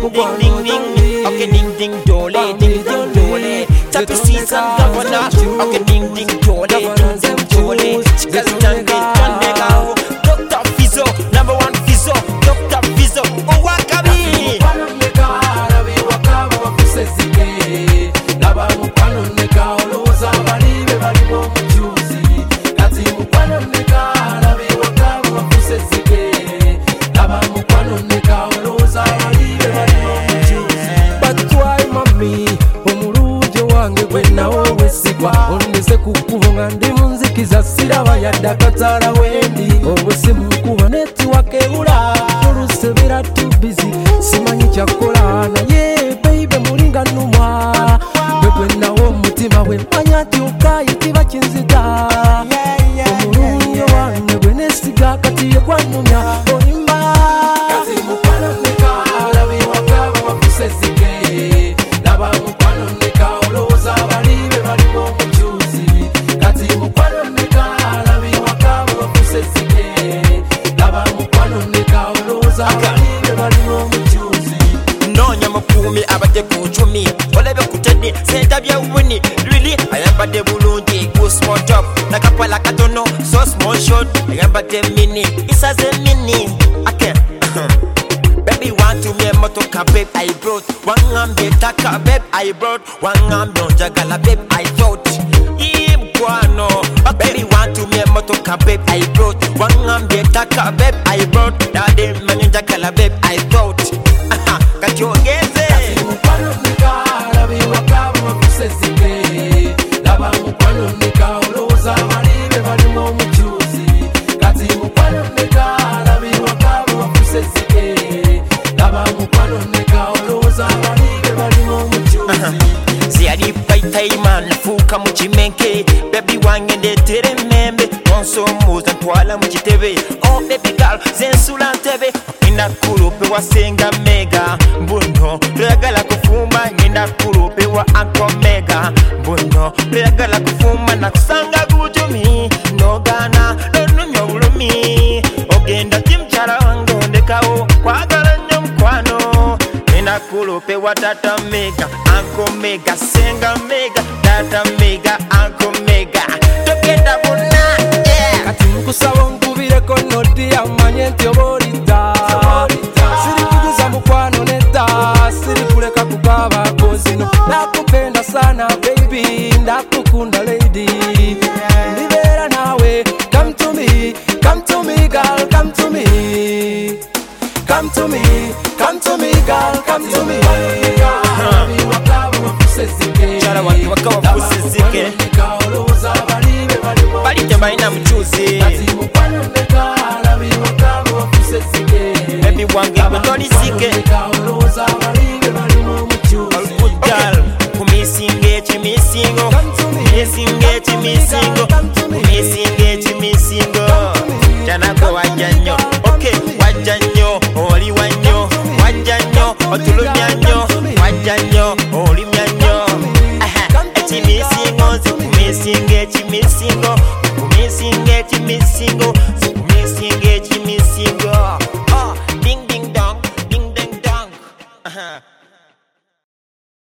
ding ding ding. Okay, ding ding dole, ding ding dole. Tap season governor. Okay, ding ding dole, ding ding dole. Chicas done nigga. Dr. Fizzo, number one Fizzo. Dr. Fizzo, oh wakabi. Ondese kukubonga ndi munzikiza siraba yadda katala wendi obwese mukuba netiwakebula olusebera too busy simanyi kyakola naye baby mulinga nnuma bwe nawo omutima we manya nti okayitibwa kinziga omulungi wange gwe nesiga kati ye gwannumya olimba kati mukwano neka alabi wakaba wakusezike laba mukwano neka olowooza balibe balimu omujuzi kati mukwano neka alabi wakaba wakusezike laba mukwano neka olowooza balibe balimu omujuzi Nonya mukumi abadde ku ncumi olebe kutedde sentabya wini really ayambadde bulungi ku small top nakapala katono so small short ayambadde mini isaze mini okay baby want to me motoka babe I brought wangambye taka babe I brought wangambye onjagala babe I thought ibwano baby want to me motoka babe I brought wangambye taka babe I brought dade manyo njagala babe I thought kati ogeze mukwano neka alabi wakaba wakusezike laba mukwano neka olowooza balibe balimu omujuzi kati mukwano neka alabi wakaba wakusezike laba mukwano neka olowooza balibe balimu omujuzi ziyali payitaima nafuuka mu kimenke bebi wange ndeetere emmembe onsomooza ntwala mu kitebe oh baby girl zensula ntebe ngenda kulupe wasenga mega mbuno toyagala kufumba ngenda kulupe wa Uncle Mega mbuno toyagala kufumba nakusanga gujumi nogana nonumya obulumi ogenda kimukyala wange ondekawo kwagala nnyo mukwano ngenda kulupe wa Tata Mega Uncle Mega senga Mega Tata Mega Uncle Mega togenda bonna kati nkusaba onkubireko noti amanye nti obolita siri kujuza mukwano neta siri kuleka kukabako zino nakupenda sana baby ndakukunda lady nibera nawe come to me girl come to me come to me girl come to me chala wange wakaba kusizike bali tebalina mukyuzi baby wange mutolisike olukujjal kumisinga ekimisingo misingo ekimisingo